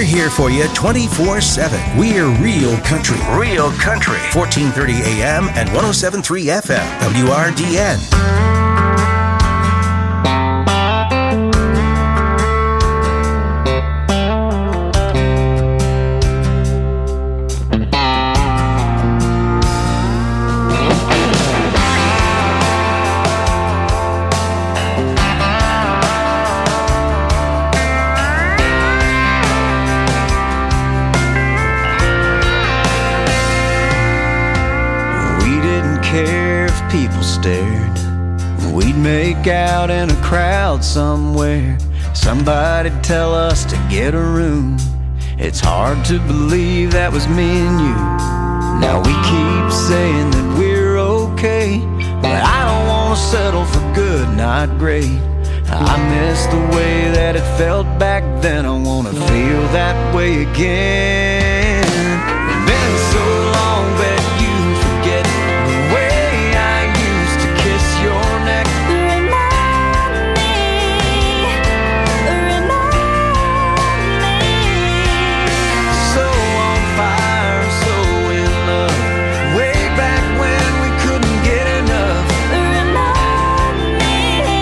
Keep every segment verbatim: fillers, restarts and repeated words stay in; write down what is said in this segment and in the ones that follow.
here for you twenty-four seven. We're Real Country. Real Country. fourteen thirty A M and one oh seven point three F M. W R D N. We'd make out in a crowd somewhere. Somebody'd tell us to get a room. It's hard to believe that was me and you. Now we keep saying that we're okay, but I don't want to settle for good, not great. I miss the way that it felt back then. I want to feel that way again. It's been so long that you forget the way I used to kiss your neck. Remind me, remind me. So on fire, so in love, way back when we couldn't get enough. Remind me,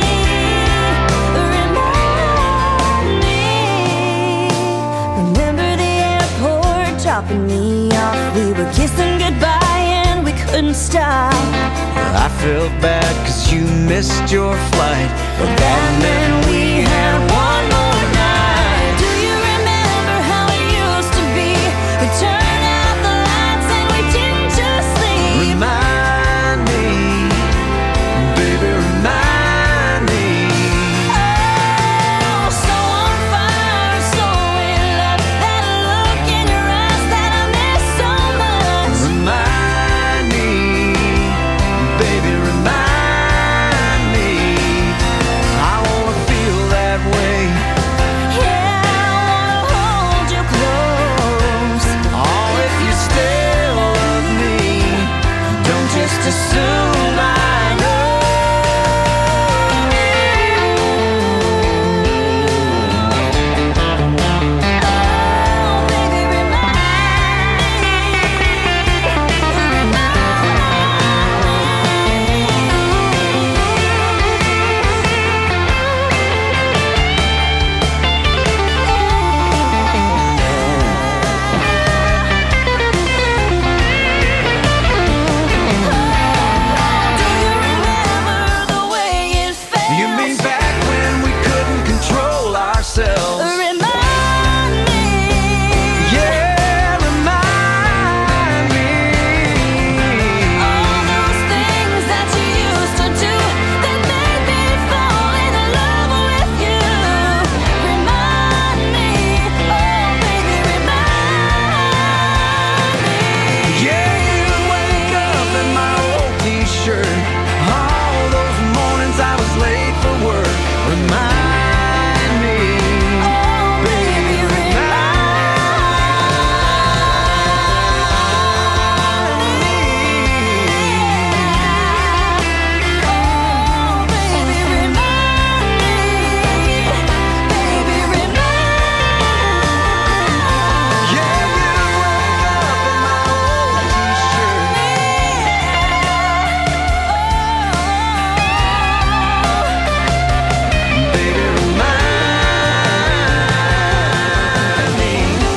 remind me. Remember the airport dropping me off. We were kissing goodbye and we couldn't stop. I felt bad cause you missed your flight, but that meant we had one more night. Do you remember how it used to be? We turned out the lights and we didn't just sleep. Remind me, baby, remind me. Oh, so on fire, so in love. That look in your eyes that I miss so much. Remind me, baby, remind me. I wanna feel that way. Yeah, I wanna hold you close. Oh, if you still love me, don't just assume I know. Oh, baby, remind Do you remember the way it felt? You mean back when we couldn't control ourselves? Remind me. Yeah, remind me. All those things that you used to do that made me fall in love with you. Remind me, oh baby, remind me. Yeah, you wake up in my old t-shirt. All those mornings I was late for work. Remind me, Oh baby, remind me. Oh baby, remind me. Baby, remind yeah, you wake up in my old t-shirt. Baby, remind me.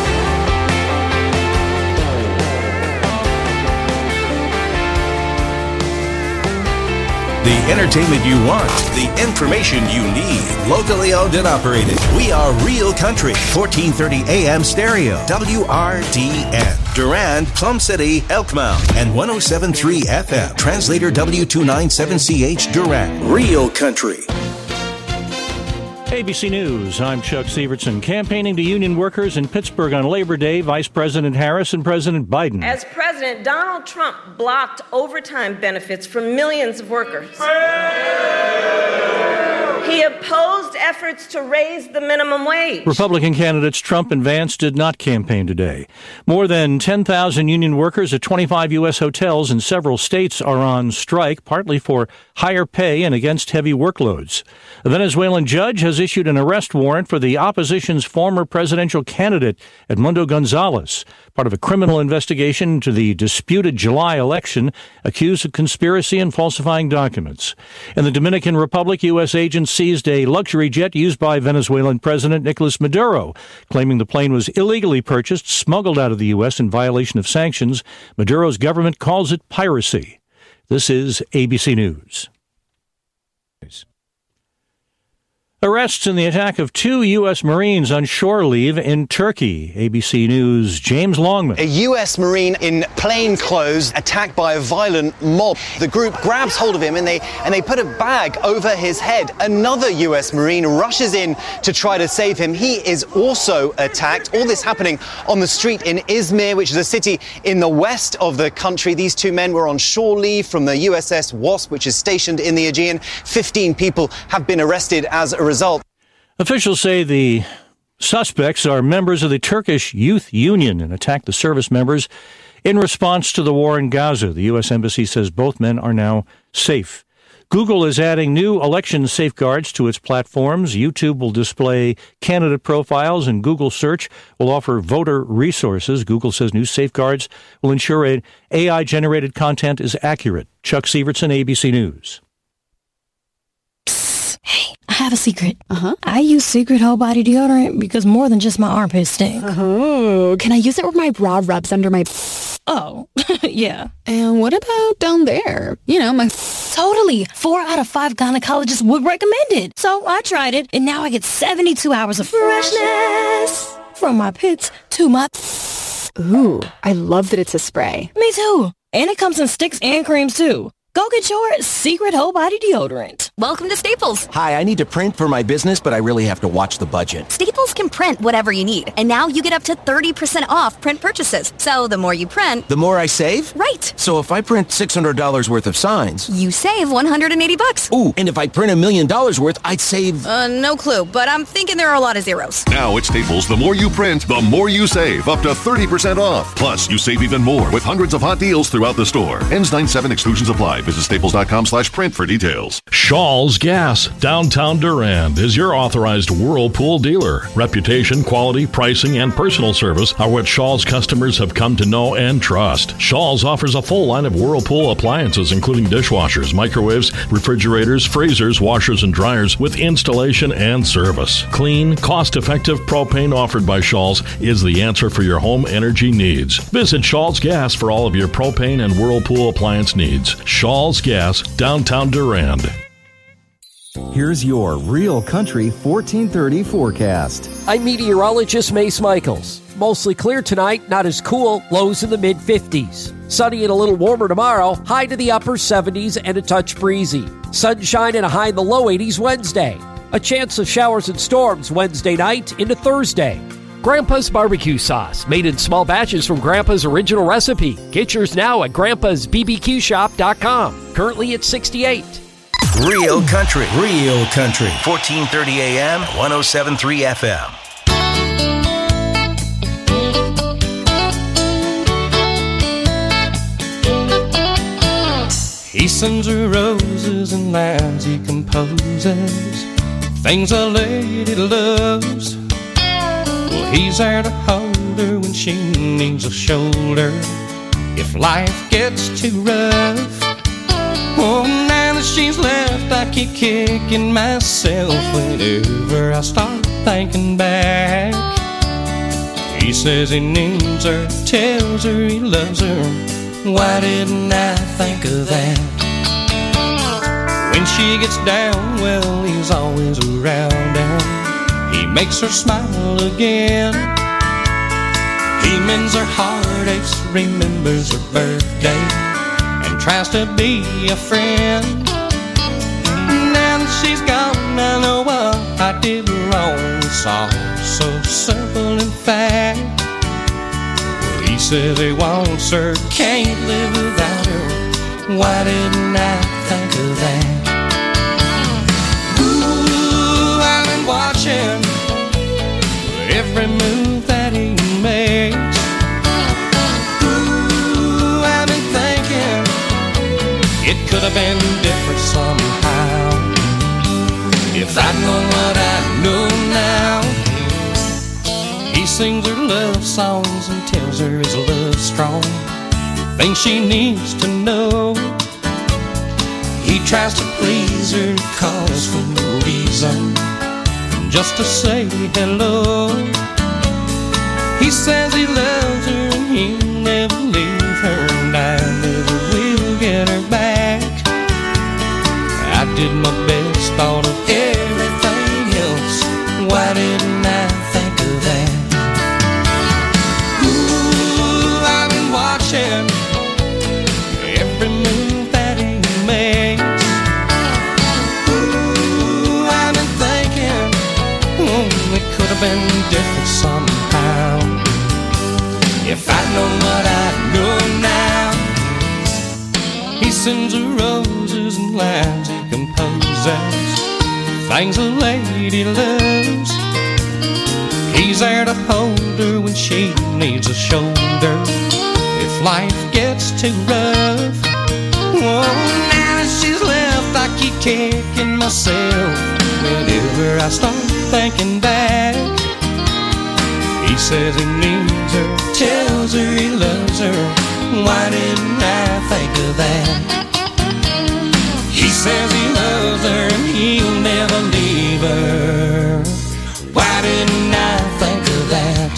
The entertainment you want, the information you need. Locally owned and operated. We are Real Country. fourteen thirty A M stereo. W R D N. Durand, Plum City, Elkmount. And one oh seven point three F M. Translator W two ninety-seven C H Durand. Real Country. A B C News, I'm Chuck Sievertson. Campaigning to union workers in Pittsburgh on Labor Day, Vice President Harris and President Biden. As president, Donald Trump blocked overtime benefits for millions of workers. He opposed efforts to raise the minimum wage. Republican candidates Trump and Vance did not campaign today. More than ten thousand union workers at twenty-five U S hotels in several states are on strike, partly for higher pay and against heavy workloads. A Venezuelan judge has issued an arrest warrant for the opposition's former presidential candidate, Edmundo Gonzalez, part of a criminal investigation into the disputed July election, accused of conspiracy and falsifying documents. In the Dominican Republic, U S agents seized a luxury jet used by Venezuelan President Nicolas Maduro, claiming the plane was illegally purchased, smuggled out of the U S in violation of sanctions. Maduro's government calls it piracy. This is A B C News. Arrests in the attack of two U S. Marines on shore leave in Turkey. A B C News' James Longman. A U S. Marine in plain clothes attacked by a violent mob. The group grabs hold of him and they and they put a bag over his head. Another U S. Marine rushes in to try to save him. He is also attacked. All this happening on the street in Izmir, which is a city in the west of the country. These two men were on shore leave from the U S S Wasp, which is stationed in the Aegean. Fifteen people have been arrested as a result. Officials say the suspects are members of the Turkish Youth Union and attacked the service members in response to the war in Gaza. The U S. Embassy says both men are now safe. Google is adding new election safeguards to its platforms. YouTube will display candidate profiles, and Google Search will offer voter resources. Google says new safeguards will ensure A I-generated content is accurate. Chuck Sievertson, A B C News. Hey, I have a secret. Uh-huh. I use Secret Whole Body Deodorant because more than just my armpits stink. Oh, can I use it where my bra rubs under my... Oh, yeah. And what about down there? You know, my... Totally. Four out of five gynecologists would recommend it. So I tried it, and now I get seventy-two hours of freshness from my pits to my... Ooh, I love that it's a spray. Me too. And it comes in sticks and creams, too. Go get your Secret Whole Body Deodorant. Welcome to Staples. Hi, I need to print for my business, but I really have to watch the budget. Staples can print whatever you need. And now you get up to thirty percent off print purchases. So the more you print... The more I save? Right. So if I print six hundred dollars worth of signs... You save one hundred eighty bucks. Ooh, and if I print a million dollars worth, I'd save... Uh, no clue, but I'm thinking there are a lot of zeros. Now at Staples, the more you print, the more you save. Up to thirty percent off. Plus, you save even more with hundreds of hot deals throughout the store. Ends nine seven, exclusions apply. Visit staples.com slash print for details. Shaw's Gas, downtown Durand, is your authorized Whirlpool dealer. Reputation, quality, pricing, and personal service are what Shaw's customers have come to know and trust. Shaw's offers a full line of Whirlpool appliances, including dishwashers, microwaves, refrigerators, freezers, washers, and dryers with installation and service. Clean, cost-effective propane offered by Shaw's is the answer for your home energy needs. Visit Shaw's Gas for all of your propane and Whirlpool appliance needs. Shaw's Gas, downtown Durand. Here's your Real Country fourteen thirty forecast. I'm meteorologist Mace Michaels. Mostly clear tonight, not as cool, lows in the mid fifties. Sunny and a little warmer tomorrow, high to the upper seventies and a touch breezy. Sunshine and a high in the low eighties Wednesday. A chance of showers and storms Wednesday night into Thursday. Grandpa's barbecue sauce, made in small batches from Grandpa's original recipe. Get yours now at grandpas b b q shop dot com. Currently at sixty-eight. Real Country, Real Country, fourteen thirty A M, one oh seven point three F M. He sends her roses and lines he composes, things a lady loves. Well, he's there to hold her when she needs a shoulder, if life gets too rough. Oh, now that she's left, I keep kicking myself whenever I start thinking back. He says he needs her, tells her he loves her. Why didn't I think of that? When she gets down, well, he's always around and he makes her smile again. He mends her heartaches, remembers her birthday, and tries to be a friend. Now that she's gone, I know what I did wrong. It's all so simple in fact. He says he wants her, can't live without her. Why didn't I think of that? Ooh, I've been every move that he makes. Ooh, I've been thinking it could have been different somehow if I'd known what I know now. He sings her love songs and tells her his love's strong, things she needs to know. He tries to please her, calls for no reason, just to say hello. He says he loves her and he'll never leave her, and I never will get her back. I did my best, thought of everything else. Why didn't I think of that? Ooh, I've been watching every move that he makes. Ooh, I've been thinking, oh, it could have been different somehow if I'd known what I know now. He sends her roses and lines he composes, things a lady loves. He's there to hold her when she needs a shoulder if life gets too rough. Oh, now that she's left, I keep kicking myself whenever I start thinking back. He says he needs her, tells her he loves her. Why didn't I think of that? He says he loves her and he'll never leave her. Why didn't I think of that?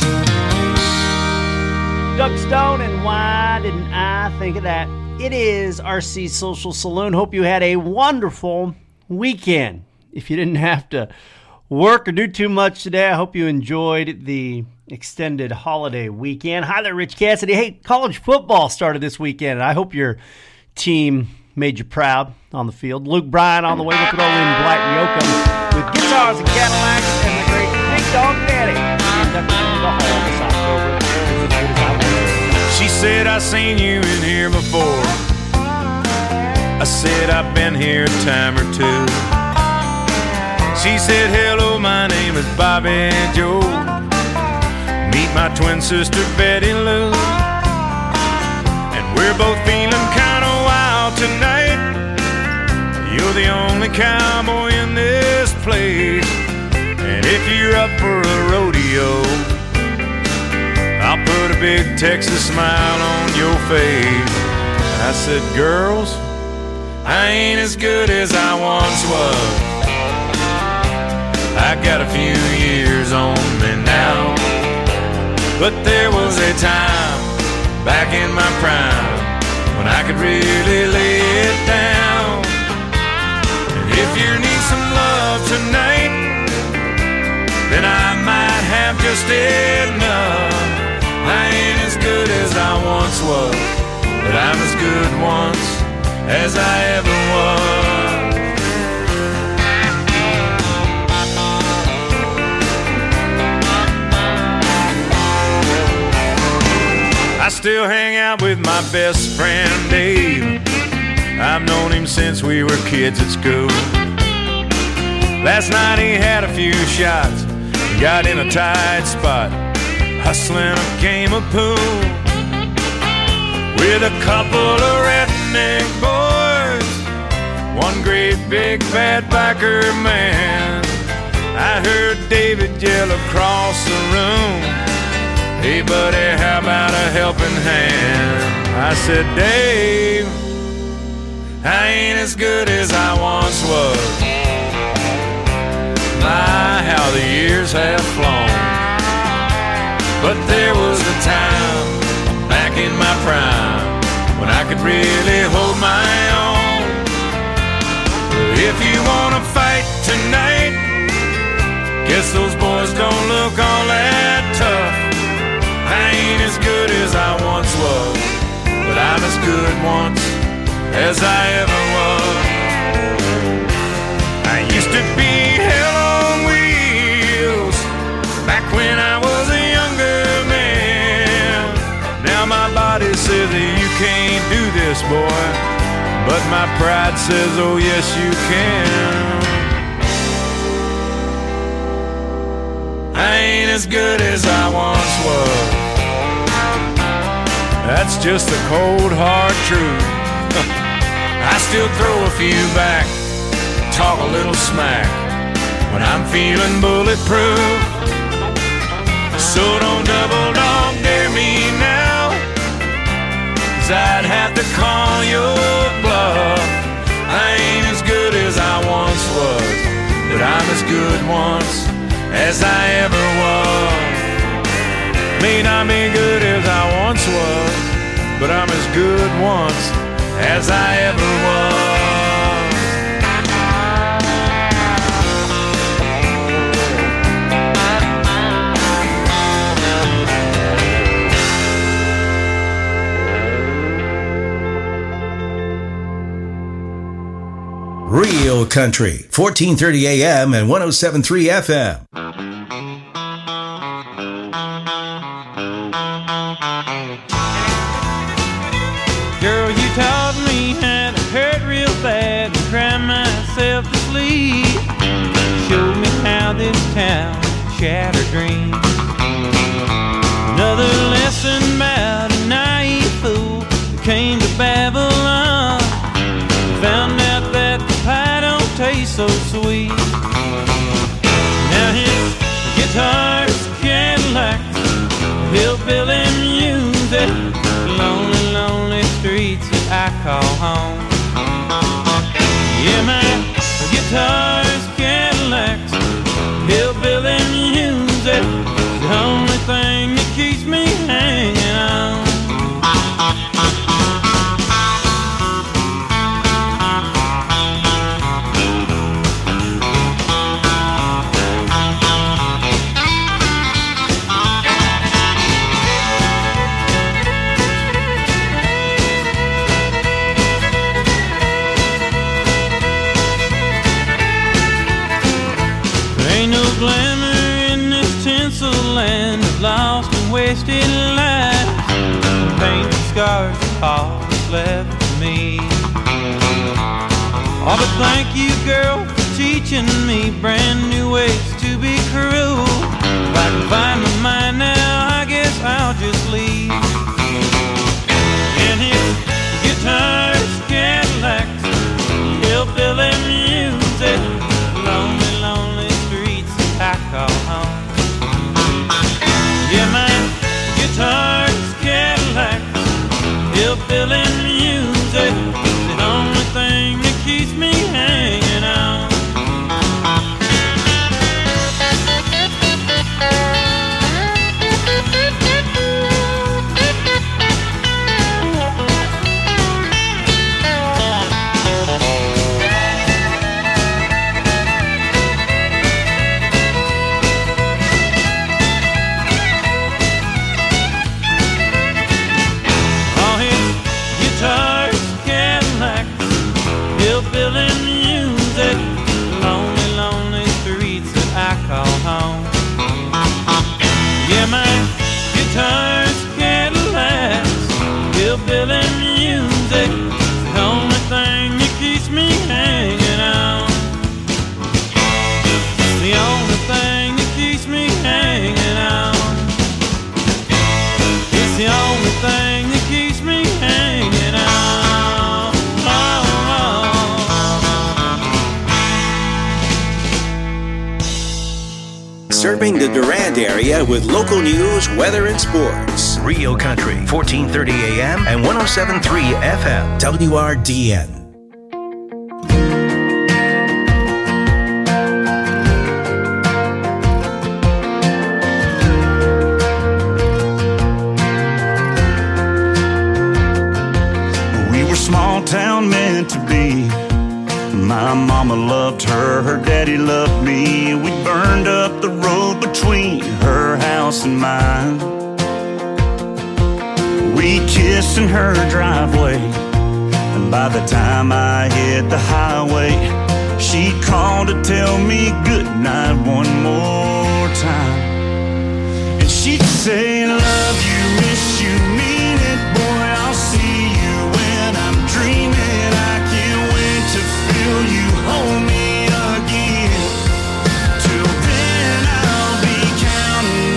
Doug Stone, and why didn't I think of that? It is R C Social Saloon. Hope you had a wonderful weekend. If you didn't have to work or do too much today, I hope you enjoyed the extended holiday weekend. Hi there, Rich Cassidy. Hey, college football started this weekend, and I hope your team made you proud on the field. Luke Bryan on the way. Look at old in Black Yoakum with guitars and Cadillacs and the great Big Dog Daddy. Inducted into the Hall this October. She said, I seen you in here before. I said, I've been here a time or two. She said, hello, my name is Bobby Joe. Meet my twin sister Betty Lou. And we're both feeling kind of wild tonight. You're the only cowboy in this place. And if you're up for a rodeo, I'll put a big Texas smile on your face. I said, girls, I ain't as good as I once was. I got a few years on me now, but there was a time back in my prime when I could really lay it down. And if you need some love tonight, then I might have just enough. I ain't as good as I once was, but I'm as good once as I ever was. I still hang out with my best friend Dave. I've known him since we were kids at school. Last night he had a few shots and got in a tight spot, hustling a game of pool with a couple of redneck boys, one great big bad biker man. I heard David yell across the room, hey buddy, how about a helping hand? I said, Dave, I ain't as good as I once was. My, how the years have flown. But there was a time back in my prime when I could really hold my own. If you wanna fight tonight, guess those boys don't look all that tough. I ain't as good as I once was, but I'm as good once as I ever was. I used to be hell on wheels back when I was a younger man. Now my body says that you can't do this, boy, but my pride says, oh yes you can. I ain't as good as I once was. That's just the cold, hard truth. I still throw a few back, talk a little smack when I'm feeling bulletproof. So don't double dog dare me now, 'cause I'd have to call your bluff. I ain't as good as I once was, but I'm as good once as I ever was. May not be good as I once was, but I'm as good once as I ever was. Real Country, fourteen thirty A M and one oh seven point three F M. Girl, you taught me how to hurt real bad and cry myself to sleep. Showed me how this town shattered dreams. Another lesson about a naive fool that came to Babylon. Found out that the pie don't taste so sweet. Now his guitar's Cadillacs, hillbilly music, lonely, lonely streets that I call home. Yeah, my guitar's Cadillacs, hillbilly music, the only thing that keeps me hanging on. Glamour in this tinsel land of lost and wasted lives. Painted scars of all that's left for me. Oh, but thank you, girl, for teaching me brand new ways to be cruel. If I can find my mind now, I guess I'll just leave. And his guitar's Cadillacs, hillbilly music, lonely, lonely I call home. Yeah, my guitar's Cadillacs, hillbilly music, the only thing that keeps me hanging on. Yeah, my guitar's Cadillacs, hillbilly music, the only thing that keeps me hanging on. The only thing that keeps me hanging on. It's the only thing that keeps me hanging on. Serving the Durand area with local news, weather, and sports. Real Country, fourteen thirty A M and one oh seven point three F M. W R D N. We were small town meant to be. My mama loved her, her daddy loved me. We burned up the road between her house and mine. We kissed in her driveway, and by the time I hit the highway, she called to tell me goodnight one more time. And she'd say, love you, miss you, mean it, boy, I'll see you when I'm dreaming. I can't wait to feel you hold me again. Till then I'll be counting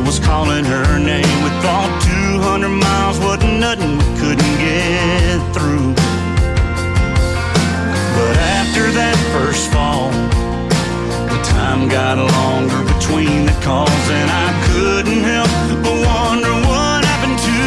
was calling her name. We thought two hundred miles wasn't nothing we couldn't get through. But after that first fall, the time got longer between the calls, and I couldn't help but wonder what happened to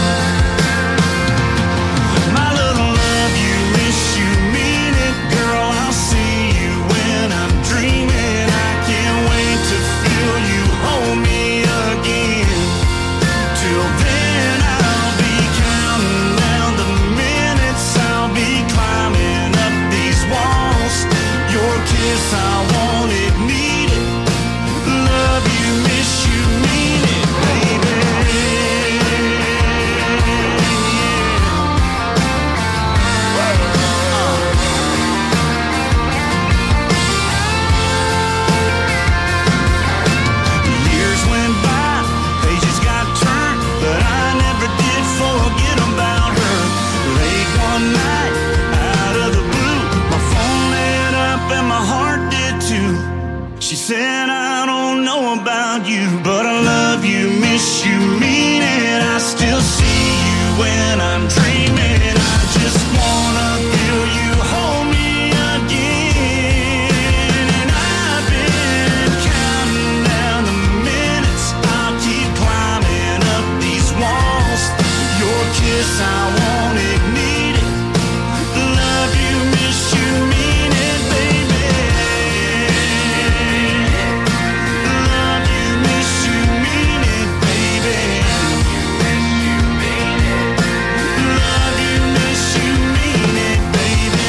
my little love. You miss you mean it, girl. I'll see you when I'm dreaming. I can't wait to feel you hold me again. Till then I'll be counting down the minutes. I'll be climbing up these walls. Your kiss I wanted, needed. Love you, miss you, mean it, baby. Years went by, pages got turned, but I never did forget about her. Late one night, out of the blue, my phone lit up and my heart did too. She said, I don't know about you, but I love you, miss you, mean it. I still see you when I'm dreaming. I just wanna feel you hold me again. And I've been counting down the minutes. I'll keep climbing up these walls. Your kiss I wanted, needed. Love you, miss you, mean it, baby. Love you, miss you, mean it, baby. Love you, miss you, mean it, baby.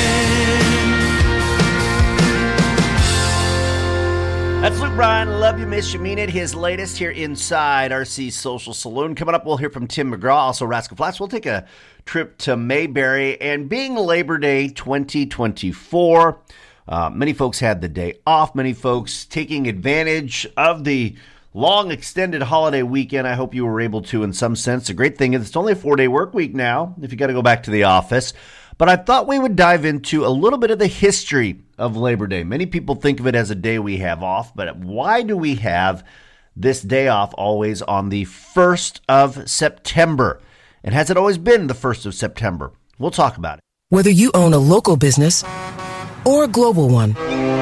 That's Luke Bryan. Love you, miss you, mean it. His latest here inside R C's Social Saloon. Coming up, we'll hear from Tim McGraw, also Rascal Flatts. We'll take a trip to Mayberry. And being Labor Day twenty twenty-four, uh, many folks had the day off. Many folks taking advantage of the long extended holiday weekend. I hope you were able to in some sense. The great thing is it's only a four-day work week now if you got to go back to the office. But I thought we would dive into a little bit of the history of Labor Day. Many people think of it as a day we have off, but why do we have this day off always on the first of September? And has it always been the first of September? We'll talk about it. Whether you own a local business or a global one,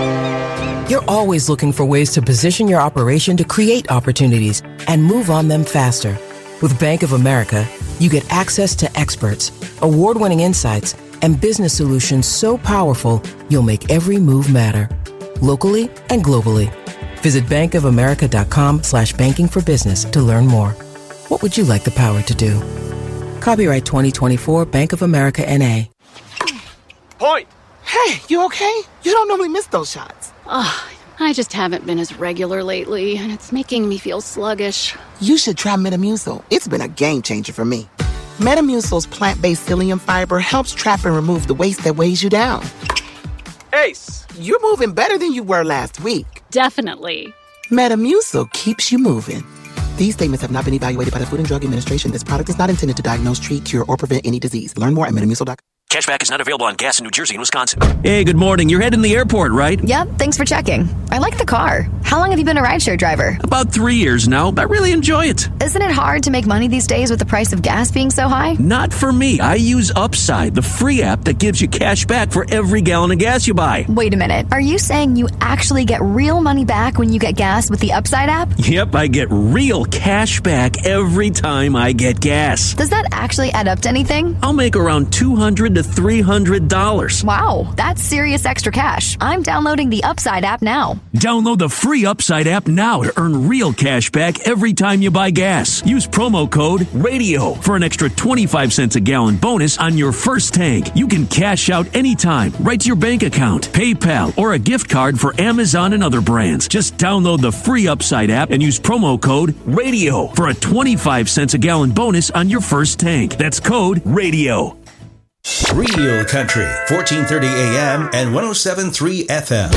you're always looking for ways to position your operation to create opportunities and move on them faster. With Bank of America, you get access to experts, award-winning insights, and business solutions so powerful, you'll make every move matter, locally and globally. Visit bankofamerica.com slash banking for business to learn more. What would you like the power to do? Copyright twenty twenty-four Bank of America N A. Point! Hey, you okay? You don't normally miss those shots. Ugh, I just haven't been as regular lately, and it's making me feel sluggish. You should try Metamucil. It's been a game changer for me. Metamucil's plant-based psyllium fiber helps trap and remove the waste that weighs you down. Ace, you're moving better than you were last week. Definitely. Metamucil keeps you moving. These statements have not been evaluated by the Food and Drug Administration. This product is not intended to diagnose, treat, cure, or prevent any disease. Learn more at metamucil dot com. Cashback is not available on gas in New Jersey and Wisconsin. Hey, good morning. You're heading to the airport, right? Yep, thanks for checking. I like the car. How long have you been a rideshare driver? About three years now. I really enjoy it. Isn't it hard to make money these days with the price of gas being so high? Not for me. I use Upside, the free app that gives you cash back for every gallon of gas you buy. Wait a minute. Are you saying you actually get real money back when you get gas with the Upside app? Yep, I get real cash back every time I get gas. Does that actually add up to anything? I'll make around two hundred to three hundred dollars. Wow, that's serious extra cash. I'm downloading the Upside app now. Download the free Upside app now to earn real cash back every time you buy gas. Use promo code RADIO for an extra twenty-five cents a gallon bonus on your first tank. You can cash out anytime, right to your bank account, PayPal, or a gift card for Amazon and other brands. Just download the free Upside app and use promo code RADIO for a twenty-five cents a gallon bonus on your first tank. That's code RADIO. Real Country, fourteen thirty A M and one oh seven point three F M.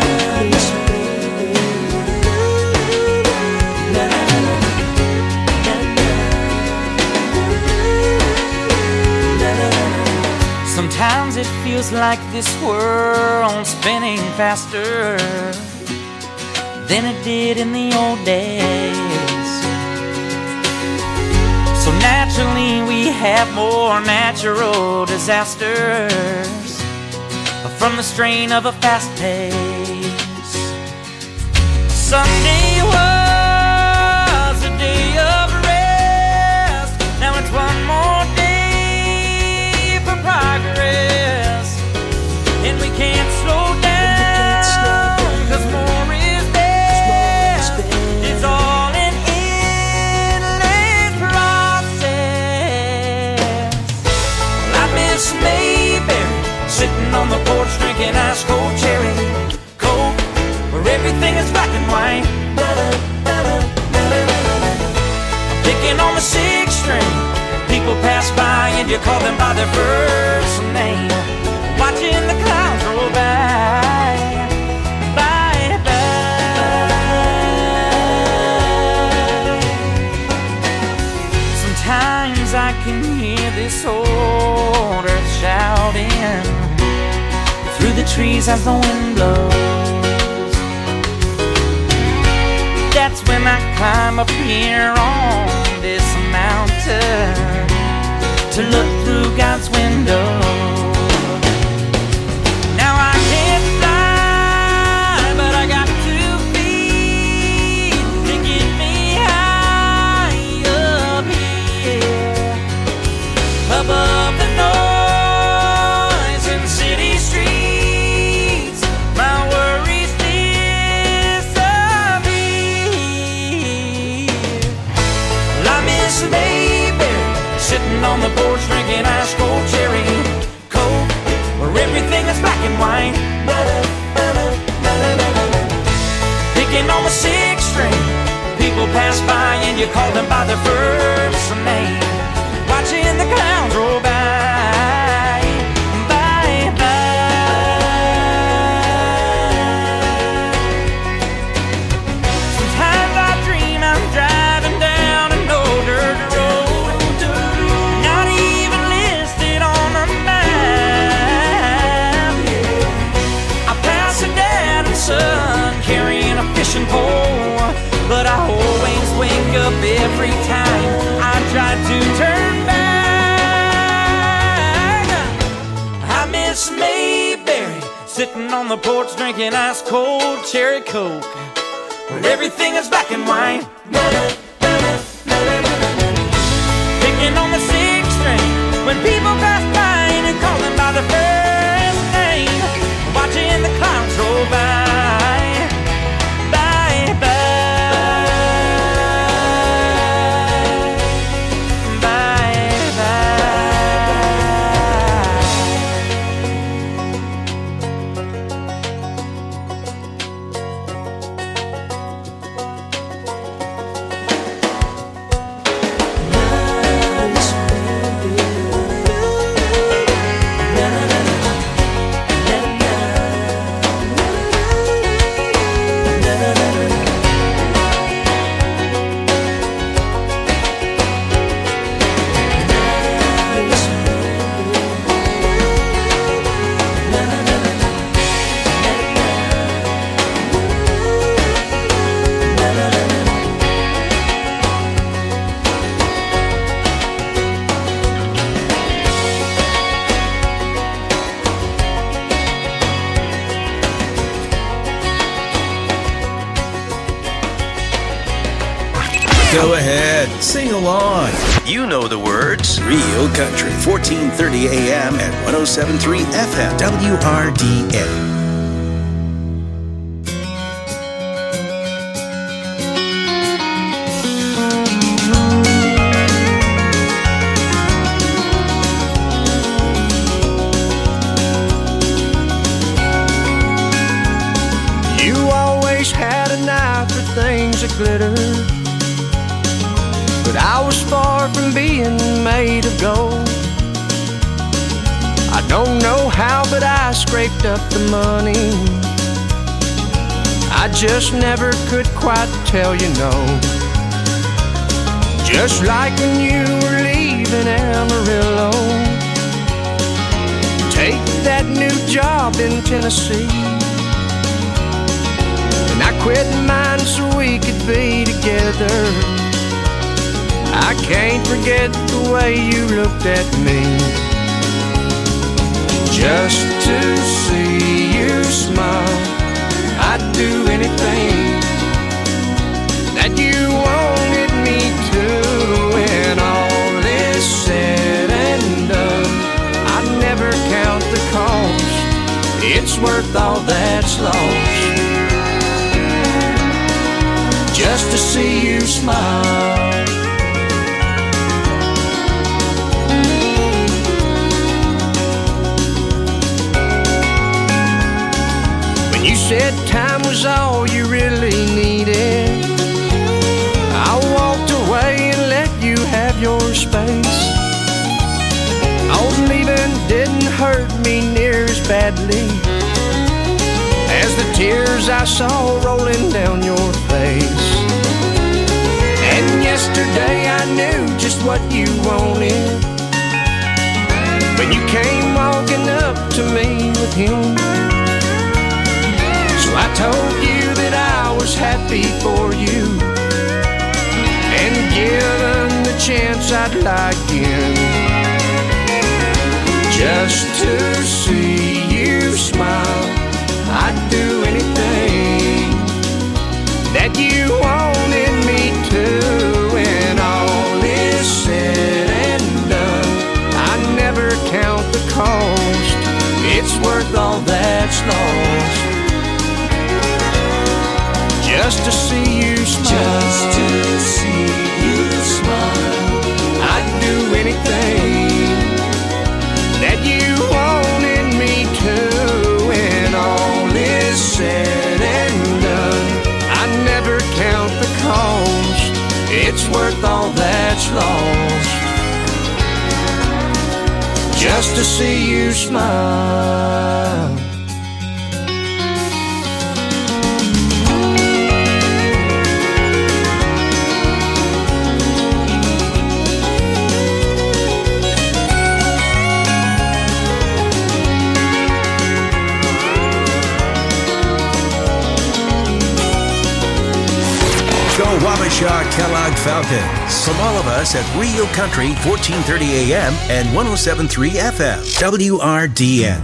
Sometimes it feels like this world's spinning faster than it did in the old days. Unfortunately, we have more natural disasters from the strain of a fast pace. Sunday was a day of rest. Now it's one more day for progress, and we can't slow down, cause more is best. It's all an endless process. Well, I miss Mayberry, sitting on the porch drinking ice cold cherry Coke, where everything is black and white. Picking on the sixth string, people pass by and you call them by their first name. Watching the clouds roll by, by, by. Sometimes I can hear this old earth shouting through the trees as the wind blows. That's when I climb up here on this mountain to look through God's window. Now I can't fly, but I got two feet to get me high up here, above the noise in city streets. My worries disappear. Well, I miss Mayberry, sitting on the porch drinking ice cold cherry Coke, where everything is black and white. Picking on the sixth string, people pass by and you call them by their first name. Watching the clouds roll by, by, by. Sometimes I dream I'm driving down an old dirt road, not even listed on the map. I pass a dad and son carrying a fishing pole, but I always wake up every time I try to turn back. I miss Mayberry, sitting on the porch drinking ice cold cherry Coke, where everything is black and white. Picking on the sixth string, when people pass by and you call them by their first name. Watching the clouds roll by, by, by. Go ahead, sing along. You know the words. Real Country, fourteen thirty A M at one oh seven point three F M, W R D A. Things that glitter, but I was far from being made of gold. I don't know how, but I scraped up the money. I just never could quite tell you no. Just like when you were leaving Amarillo, take that new job in Tennessee. I quit mine so we could be together. I can't forget the way you looked at me. Just to see you smile, I'd do anything that you wanted me to. When all is said and done, I'd never count the cost. It's worth all that's lost just to see you smile. When you said time was all you really needed, I walked away and let you have your space. Oh, leaving didn't hurt me near as badly as the tears I saw rolling down your face. And yesterday I knew just what you wanted when you came walking up to me with him. So I told you that I was happy for you, and given the chance I'd lie again just to see you smile. I'd do anything that you wanted me to. When all is said and done, I never count the cost. It's worth all that's lost just to see you smile. Just to see you smile. I'd do anything that you wanted me to. When all is said and done, I never count the cost. It's worth all that's lost just to see you smile. Go Wabasha Kellogg Falcons. From all of us at Real Country, fourteen thirty A M and one oh seven point three F M, W R D N.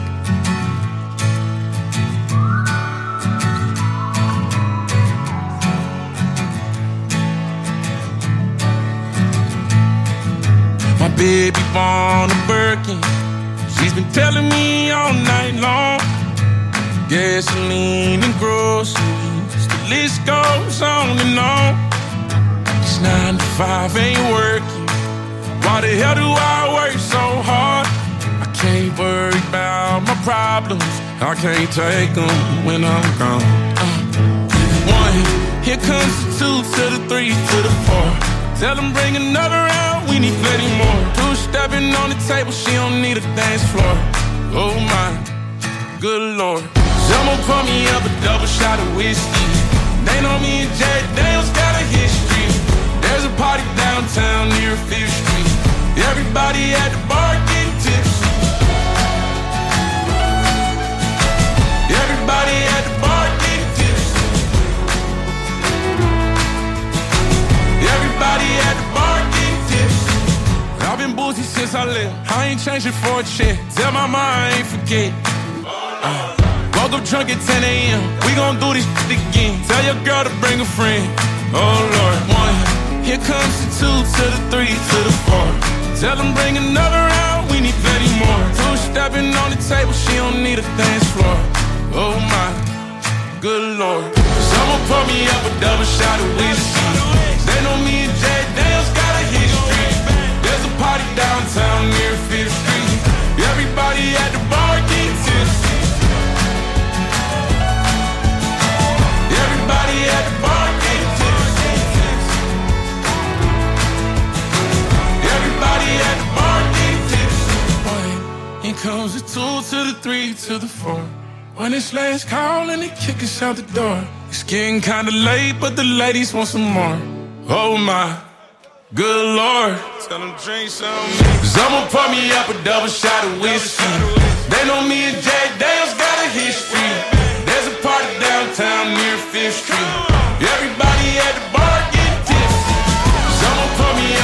My baby born a Birkin. She's been telling me all night long. Gasoline and groceries, the list goes on and on. This nine to five ain't working. Why the hell do I work so hard? I can't worry about my problems. I can't take them when I'm gone. Uh, one, here comes the two to the three to the four. Tell them bring another round, we need plenty more. Two stepping on the table, she don't need a dance floor. Oh my, good Lord. Someone pour me up a double shot of whiskey. They know me and Jay Daniels got a history. There's a party downtown near Fifth Street. Everybody at the bar getting tipsy. Everybody at the bar getting tipsy. Everybody at the bar getting tipsy. I've been boozy since I left. I ain't changing for a check. Tell my mom I ain't forget. Uh. Woke up drunk at ten A M We gon' do this shit again. Tell your girl to bring a friend. Oh Lord. One, here comes the two to the three to the four. Tell them bring another round, we need plenty more. Two stepping on the table, she don't need a dance floor. Oh my, good Lord. Someone pour me up a double shot of whiskey. They know me and Jay Daniels got a history. There's a party downtown near Fifth Street. Everybody at the bar getting tipsy. Everybody at the bar getting tipsy. Everybody at the bar getting tipsy. One, here comes the two to the three to the four. When it's last call and they kick us out the door. It's getting kinda late, but the ladies want some more. Oh my, good Lord. Tell them drink some. Someone pour me up a double shot of whiskey. They know me and Jay Daniels got a history. There's a party downtown near Fifth Street. Everybody at the bar getting tipsy. Someone pour me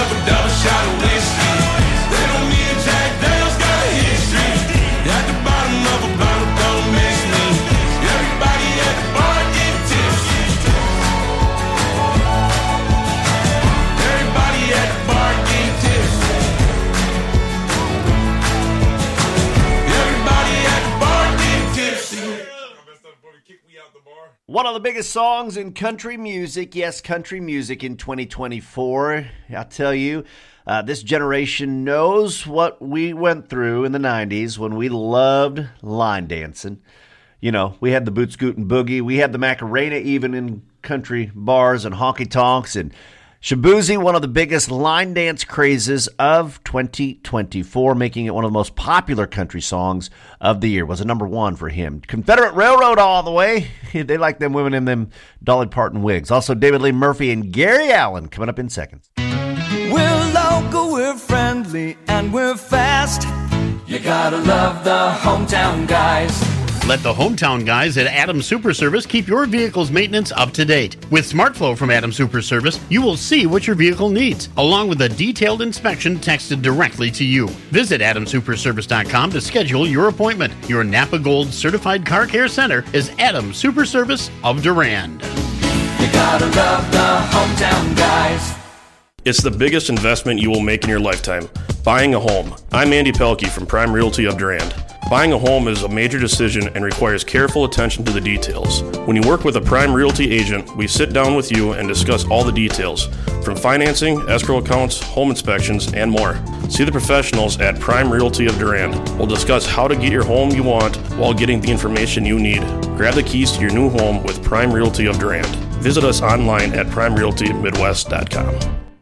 One of the biggest songs in country music, yes, country music in twenty twenty-four. I'll tell you, uh, this generation knows what we went through in the nineties when we loved line dancing. You know, we had the boot scootin' boogie, we had the Macarena even in country bars and honky tonks, and Shaboozey, one of the biggest line dance crazes of twenty twenty-four, making it one of the most popular country songs of the year. Was a number one for him. Confederate Railroad all the way. They like them women in them Dolly Parton wigs. Also, David Lee Murphy and Gary Allen coming up in seconds. We're local, we're friendly, and we're fast. You gotta love the hometown guys. Let the hometown guys at Adams Super Service keep your vehicle's maintenance up to date. With SmartFlow from Adams Super Service, you will see what your vehicle needs, along with a detailed inspection texted directly to you. Visit adams super service dot com to schedule your appointment. Your Napa Gold Certified Car Care Center is Adams Super Service of Durand. You gotta love the hometown guys. It's the biggest investment you will make in your lifetime, buying a home. I'm Andy Pelkey from Prime Realty of Durand. Buying a home is a major decision and requires careful attention to the details. When you work with a Prime Realty agent, we sit down with you and discuss all the details, from financing, escrow accounts, home inspections, and more. See the professionals at Prime Realty of Durand. We'll discuss how to get your home you want while getting the information you need. Grab the keys to your new home with Prime Realty of Durand. Visit us online at prime realty midwest dot com.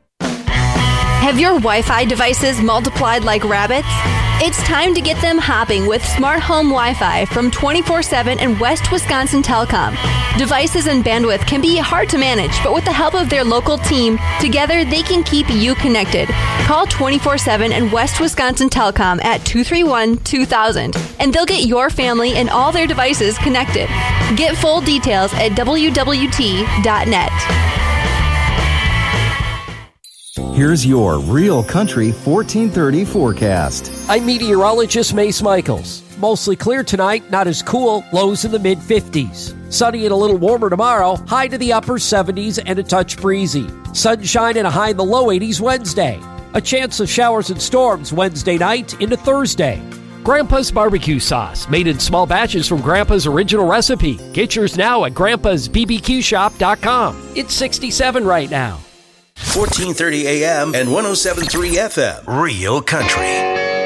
Have your Wi-Fi devices multiplied like rabbits? It's time to get them hopping with Smart Home Wi-Fi from twenty-four seven and West Wisconsin Telecom. Devices and bandwidth can be hard to manage, but with the help of their local team, together they can keep you connected. Call twenty-four seven and West Wisconsin Telecom at two three one, two thousand, and they'll get your family and all their devices connected. Get full details at w w t dot net. Here's your Real Country fourteen thirty forecast. I'm meteorologist Mace Michaels. Mostly clear tonight, not as cool, lows in the mid fifties. Sunny and a little warmer tomorrow, high to the upper seventies and a touch breezy. Sunshine and a high in the low eighties Wednesday. A chance of showers and storms Wednesday night into Thursday. Grandpa's barbecue sauce, made in small batches from Grandpa's original recipe. Get yours now at grandpas b b q shop dot com. It's sixty-seven right now. fourteen thirty A M and one oh seven point three F M. Real Country.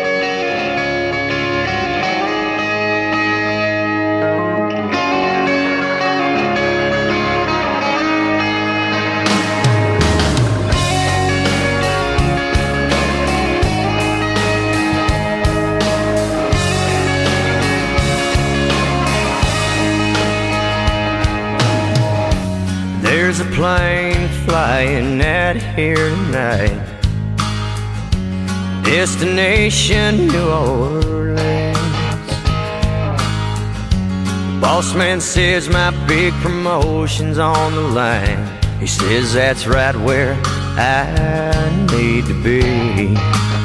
There's a plane flying out here tonight, destination New Orleans. Boss man says my big promotion's on the line. He says that's right where I need to be.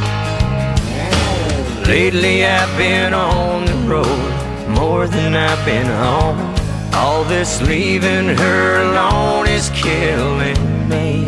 Lately I've been on the road more than I've been home. All this leaving her alone is killing me,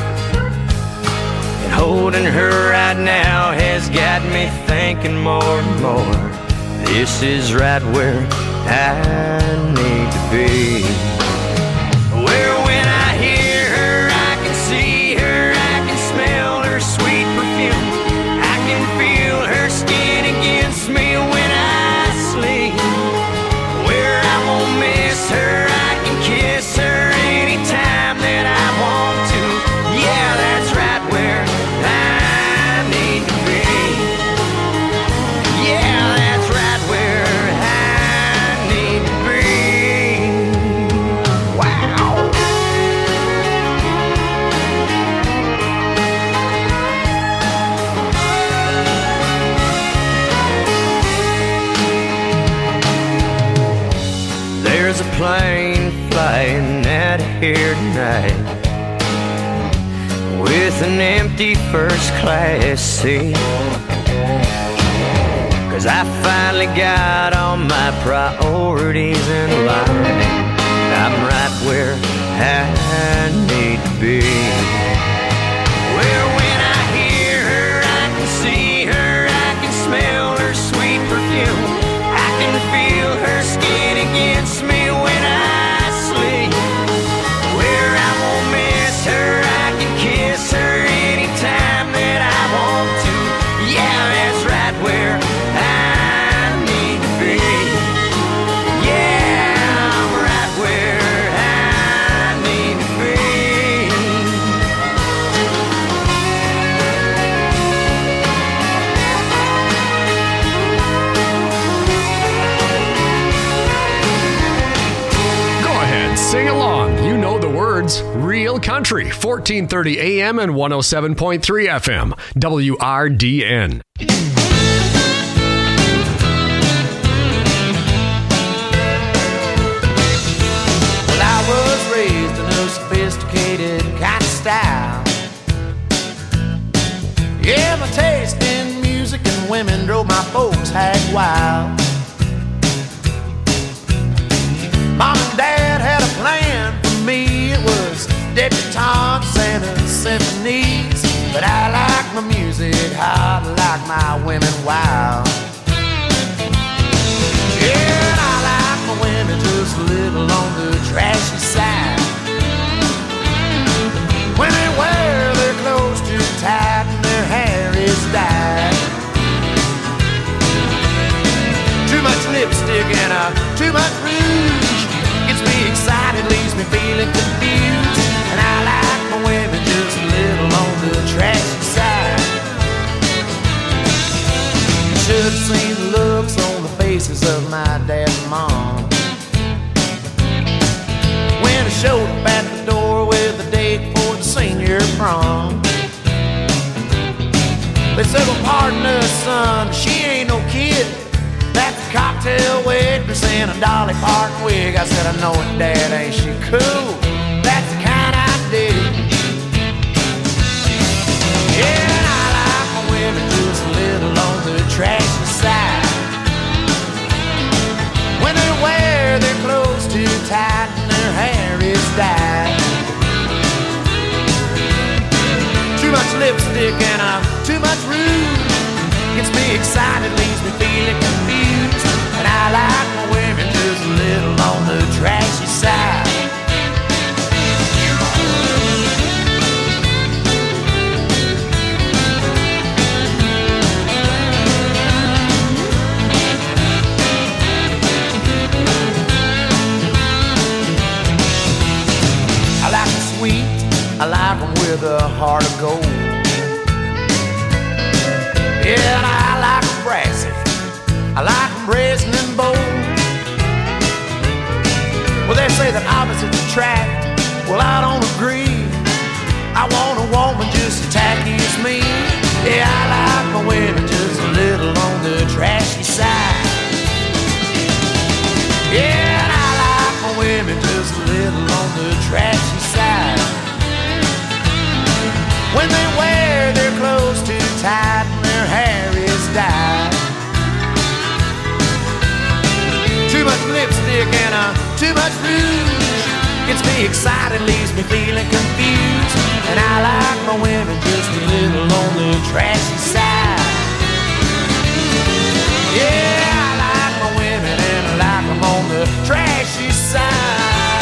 and holding her right now has got me thinking more and more. This is right where I need to be. Where when I hear her, I can see her, I can smell her sweet perfume, I can feel her skin against me when I sleep. Where I won't miss her, I can kiss her anytime that I want to. Yeah, that's right where I need to be. Yeah, that's right where I need to be. Wow. There's a plane flying out of here tonight with an empty first class seat, 'cause I finally got all my priorities in line. I'm right where I need to be. Where when I hear her, I can see her, I can smell her sweet perfume, I can feel her skin against me when I sleep. It's Real Country, fourteen thirty A M and one oh seven point three F M, W R D N. Well, I was raised in a sophisticated kind of style. Yeah, my taste in music and women drove my folks hag wild. Mom and Dad had a plan for me. It was debutantes and the symphonies. But I like my music hot, like my women wild. Yeah, and I like my women just a little on the trashy side. When they wear their clothes too tight and their hair is dyed. Too much lipstick and uh, too much rouge gets me excited, leaves me feeling confused. And I like my women just a little on the trashy side. Should've seen the looks on the faces of my dad and mom when I showed up at the door with a date for the senior prom. They said, well, pardon us, son, she ain't no kid. That's a cocktail waitress in a Dolly Parton wig. I said, I know it, Dad, ain't she cool? That's the kind I dig. Yeah, and I like my women just a little on the trashy side. When they wear their clothes too tight and their hair is dyed. Too much lipstick and uh, too much rouge gets me excited, leaves me feeling confused. And I like my women just a little on the trashy side. I like them sweet, I like them with a heart of gold. Yeah, and I like them brassy, I like them brazen and bold. Well, they say that opposites attract, well, I don't agree. I want a woman just as tacky as me. Yeah, I like my women just a little on the trashy side. Yeah, and I like my women just a little on the trashy side. When they wear their clothes too tight and their hair is dyed. Too much lipstick and uh, too much rouge gets me excited, leaves me feeling confused. And I like my women just a little on the trashy side. Yeah, I like my women and I like them on the trashy side.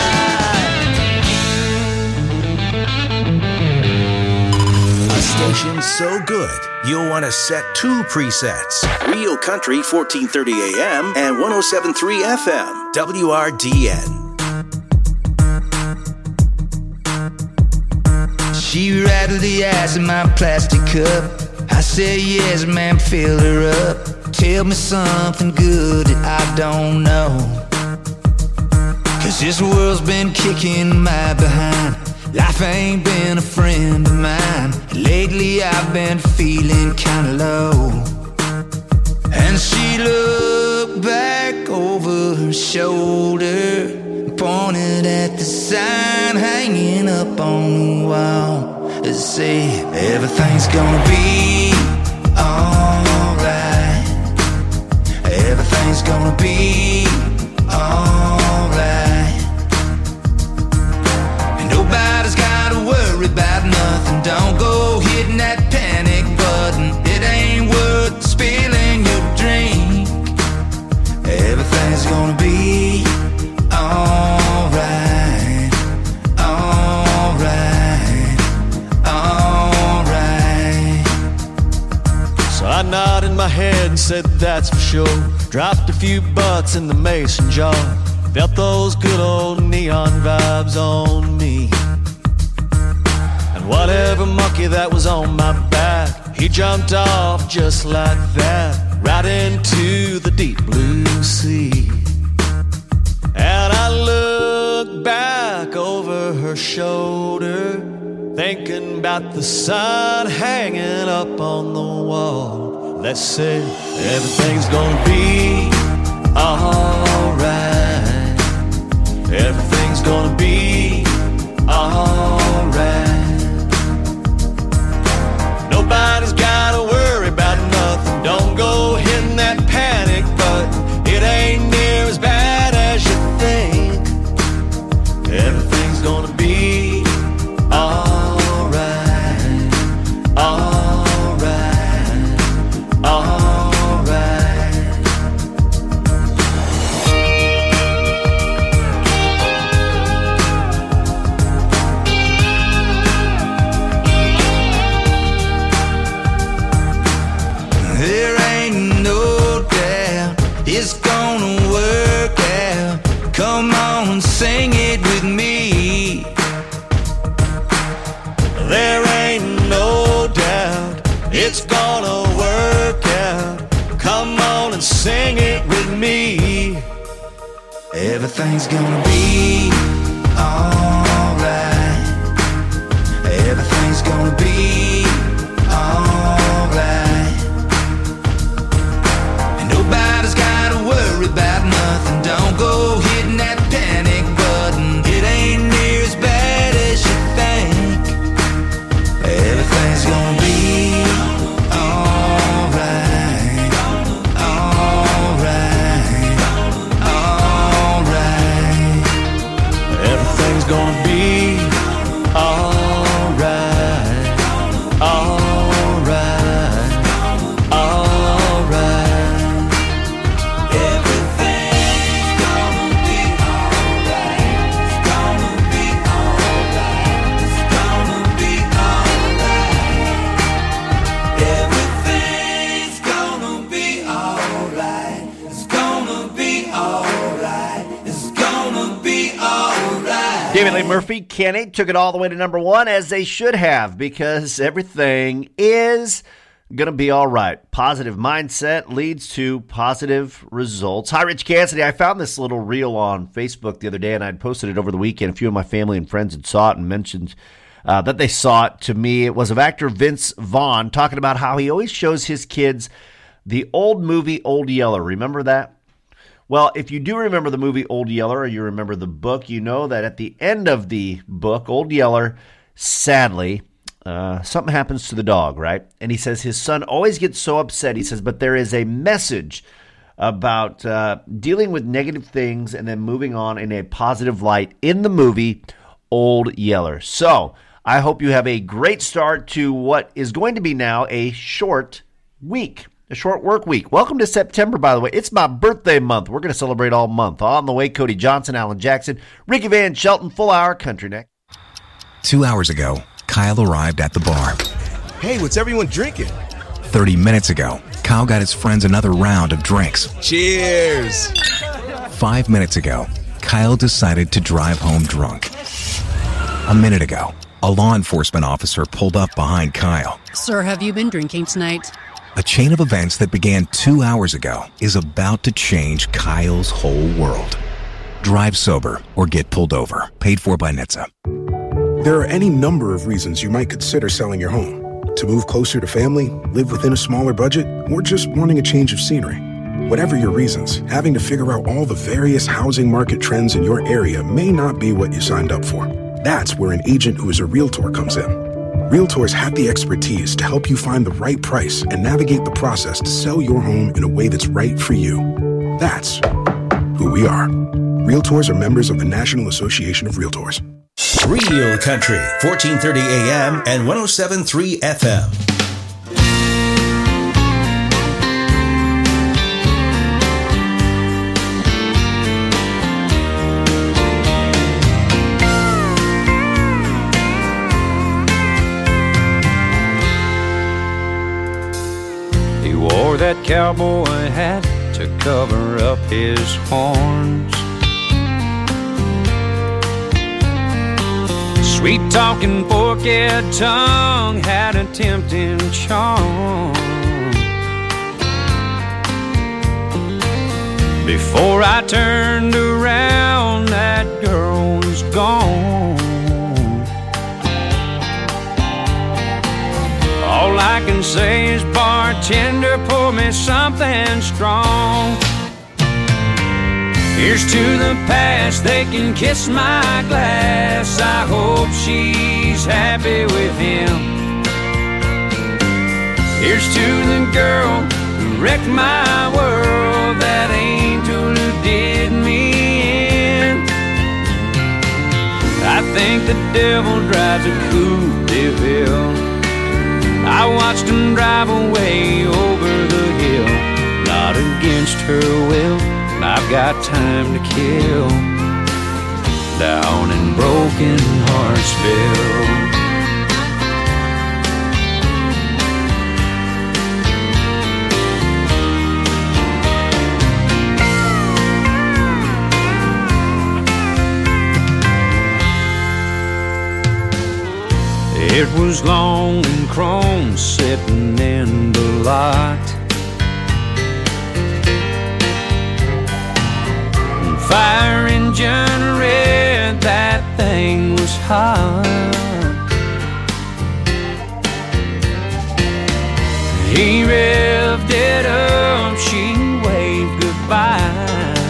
Station's so good, you'll want to set two presets. Real Country, fourteen thirty A M and one oh seven point three F M, W R D N. She rattled the ice in my plastic cup. I said, yes, ma'am, fill her up. Tell me something good that I don't know. Cause this world's been kicking my behind. Life ain't been a friend of mine. Lately I've been feeling kinda low. And she looked back over her shoulder, pointed at the sign hanging up on the wall. It said, everything's gonna be alright. Everything's gonna be alright. Nobody's gotta worry about nothing. Don't go hitting that panic button. It ain't worth spilling your drink. Everything's gonna be alright, alright, alright. So I nodded my head and said that's for sure. Dropped a few bucks in the mason jar. Felt those good old neon vibes on me. And whatever monkey that was on my back, he jumped off just like that, right into the deep blue sea. And I looked back over her shoulder, got the sign hanging up on the wall that said everything's gonna be alright. Everything's gonna be alright. Nobody's gotta worry about nothing. Don't go hitting that panic button. It ain't near as bad as you think. Everything's gonna be alright, alright, alright. There ain't no doubt it's gonna work out. Come on, sing it with me. There ain't no doubt it's gonna work out. Come on and sing it with me. Everything's gonna be alright. Everything's gonna be alright. And nobody's gotta worry about nothing. Don't go hitting that panic button. It ain't near as bad as you think. Everything's gonna be alright, alright, alright. Everything's gonna be alright, alright, alright. Everything's gonna be alright. It's gonna be alright. It's gonna be alright. Everything's gonna be alright. It's gonna be alright. It's gonna be alright. David Lee Murphy, Kenny took it all the way to number one, as they should have, because everything is going to be all right. Positive mindset leads to positive results. Hi, Rich Cassidy. I found this little reel on Facebook the other day, and I'd posted it over the weekend. A few of my family and friends had saw it and mentioned uh, that they saw it to me. It was of actor Vince Vaughn talking about how he always shows his kids the old movie Old Yeller. Remember that? Well, if you do remember the movie Old Yeller, or you remember the book, you know that at the end of the book, Old Yeller, sadly, uh, something happens to the dog, right? And he says his son always gets so upset. He says, but there is a message about uh, dealing with negative things and then moving on in a positive light in the movie Old Yeller. So I hope you have a great start to what is going to be now a short week. A short work week. Welcome to September, by the way. It's my birthday month. We're going to celebrate all month. On the way, Cody Johnson, Alan Jackson, Ricky Van Shelton, Full Hour Country Neck. Two hours ago, Kyle arrived at the bar. Hey, what's everyone drinking? Thirty minutes ago, Kyle got his friends another round of drinks. Cheers! Five minutes ago, Kyle decided to drive home drunk. A minute ago, a law enforcement officer pulled up behind Kyle. Sir, have you been drinking tonight? A chain of events that began two hours ago is about to change Kyle's whole world. Drive sober or get pulled over. Paid for by N H T S A. There are any number of reasons you might consider selling your home. To move closer to family, live within a smaller budget, or just wanting a change of scenery. Whatever your reasons, having to figure out all the various housing market trends in your area may not be what you signed up for. That's where an agent who is a realtor comes in. Realtors have the expertise to help you find the right price and navigate the process to sell your home in a way that's right for you. That's who we are. Realtors are members of the National Association of Realtors. Real Country, fourteen thirty A M and one oh seven point three F M. That cowboy hat to cover up his horns. Sweet talking forked tongue had a tempting charm. Before I turned around, that girl was gone. and says, bartender, pour me something strong. Here's to the past, they can kiss my glass. I hope she's happy with him. Here's to the girl who wrecked my world, that angel who did me in. I think the devil drives a Coupe de Ville. I watched him drive away over the hill, not against her will. I've got time to kill down in Broken Heartsville. It was long and chrome sitting in the lot, fire engine red, that thing was hot. He revved it up, she waved goodbye.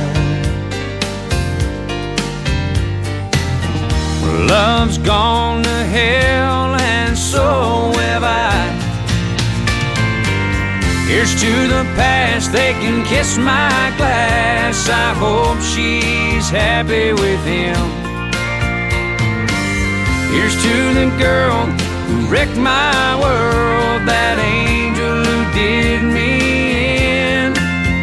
Love's gone to hell and so have I. Here's to the past, they can kiss my glass. I hope she's happy with him. Here's to the girl who wrecked my world, that angel who did me in.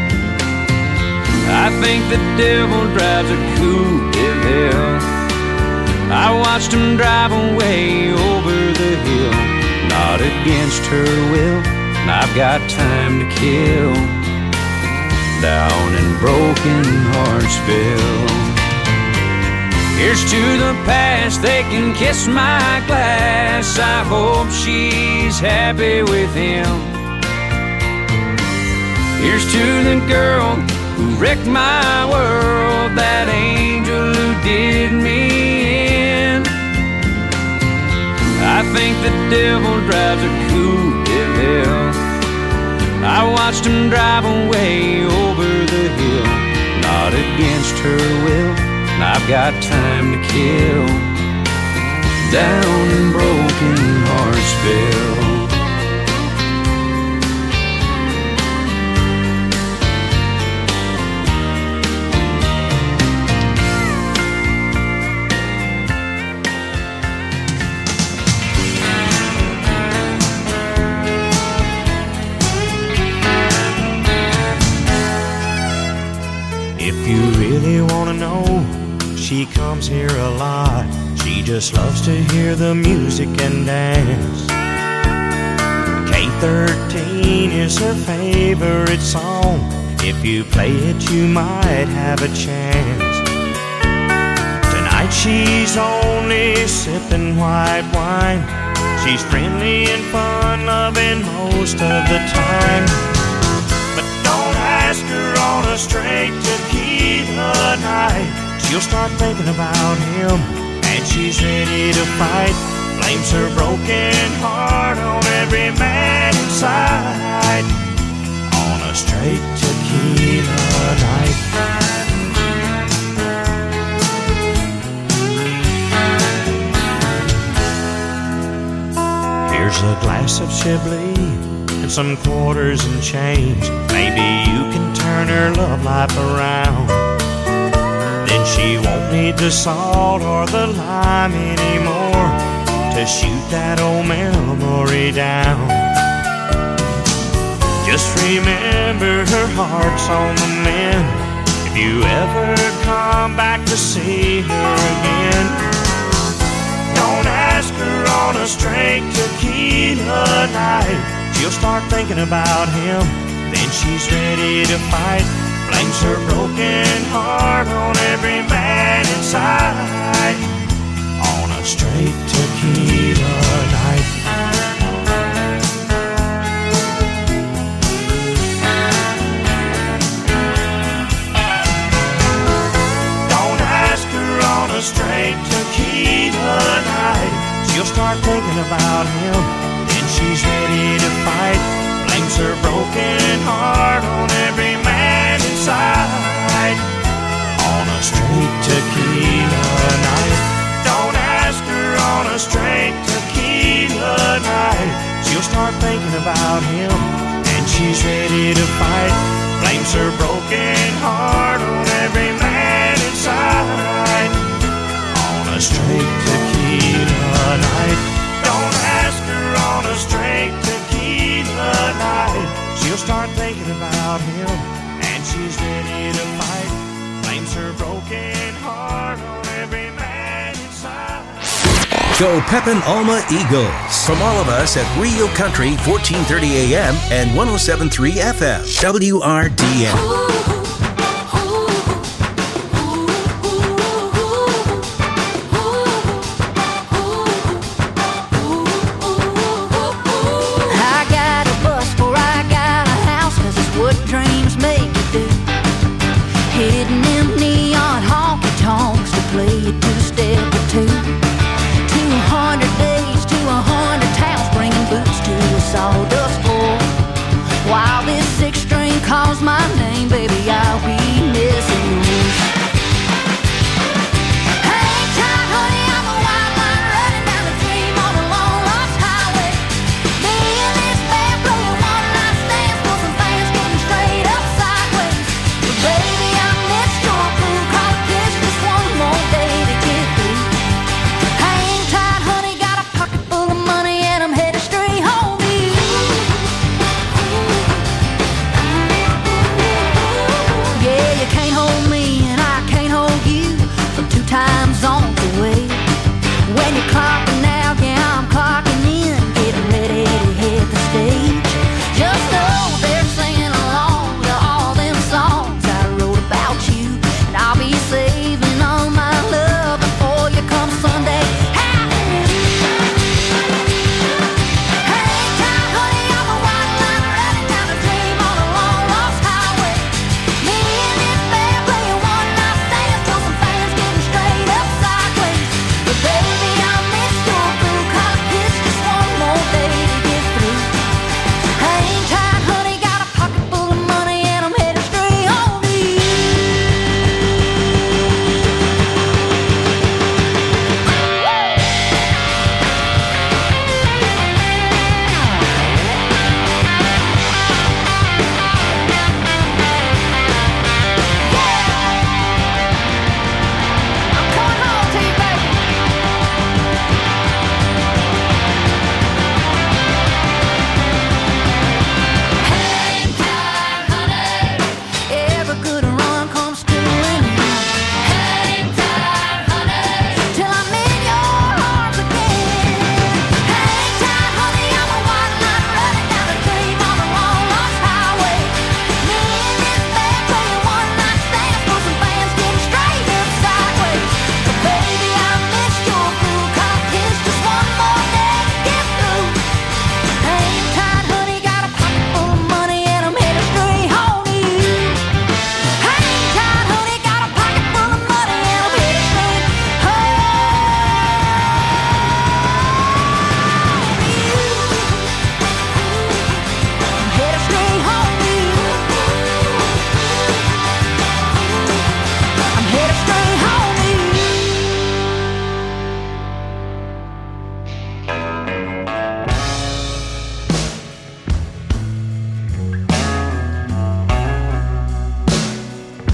I think the devil drives a Coupe de Ville. I watched him drive away over the hill, not against her will. I've got time to kill down in Broken Heartsville. Here's to the past, they can kiss my glass. I hope she's happy with him. Here's to the girl who wrecked my world, that angel who did me in. I think the devil drives a Coupe de Ville. I watched him drive away over the hill, not against her will. I've got time to kill down in Broken Heartsville. If you really wanna know, she comes here a lot. She just loves to hear the music and dance. K thirteen is her favorite song. If you play it, you might have a chance. Tonight she's only sipping white wine. She's friendly and fun-loving most of the time. But don't ask her on a straight tequila night. She'll start thinking about him, and she's ready to fight. Blames her broken heart on every man inside. On a straight tequila night. Here's a glass of Chablis and some quarters and change. Maybe you can turn her love life around. Then she won't need the salt or the lime anymore to shoot that old memory down. Just remember her heart's on the mend. If you ever come back to see her again, don't ask her on a straight tequila night. She'll start thinking about him, then she's ready to fight. Blames her broken heart on every man inside. On a straight tequila night. Don't ask her on a straight tequila night. She'll start thinking about him, then she's ready to fight. Blames her broken heart on every man inside. On a straight tequila night, don't ask her on a straight tequila night. She'll start thinking about him, and she's ready to fight. Blames her broken heart on every man inside. On a straight tequila night, don't ask her on a straight tequila night. She'll start thinking about him, and she's ready to fight. Blames her broken heart on every man inside. Go Pepin Alma Eagles. From all of us at Real Country, fourteen thirty A M and one oh seven point three F M, W R D N. Sawdust floor, while this six string calls my